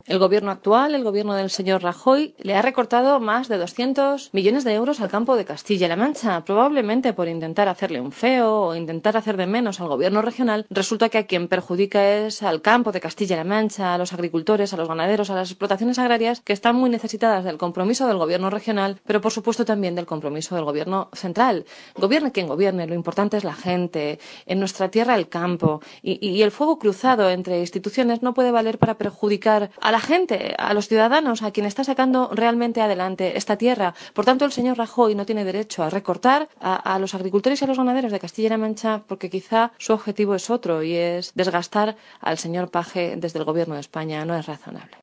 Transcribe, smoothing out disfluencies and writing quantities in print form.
El gobierno actual, el gobierno del señor Rajoy, le ha recortado más de 200 millones de euros al campo de Castilla-La Mancha, probablemente por intentar hacerle un feo o intentar hacer de menos al gobierno regional. Resulta que a quien perjudica es al campo de Castilla-La Mancha, a los agricultores, a los ganaderos, a las explotaciones agrarias, que están muy necesitadas del compromiso del gobierno regional, pero por supuesto también del compromiso del gobierno central. Gobierne quien gobierne, lo importante es la gente, en nuestra tierra el campo, y el fuego cruzado entre instituciones no puede valer para perjudicar a la gente, a los ciudadanos, a quien está sacando realmente adelante esta tierra. Por tanto, el señor Rajoy no tiene derecho a recortar a los agricultores y a los ganaderos de Castilla-La Mancha porque quizá su objetivo es otro y es desgastar al señor Paje desde el gobierno de España. No es razonable.